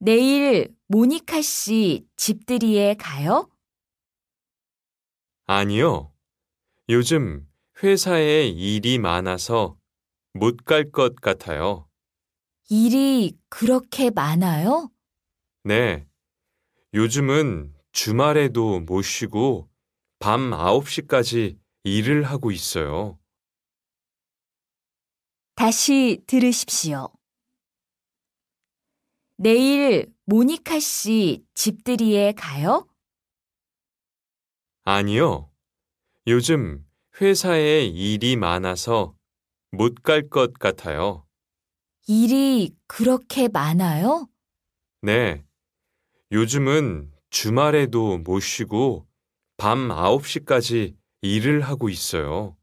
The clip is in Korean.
내일 모니카 씨 집들이에 가요? 아니요. 요즘 회사에 일이 많아서 못 갈 것 같아요. 일이 그렇게 많아요? 네. 요즘은 주말에도 못 쉬고 밤 9시까지 일을 하고 있어요. 다시 들으십시오. 내일 모니카 씨 집들이에 가요? 아니요. 요즘 회사에 일이 많아서 못 갈 것 같아요. 일이 그렇게 많아요? 네. 요즘은 주말에도 못 쉬고 밤 9시까지 일을 하고 있어요.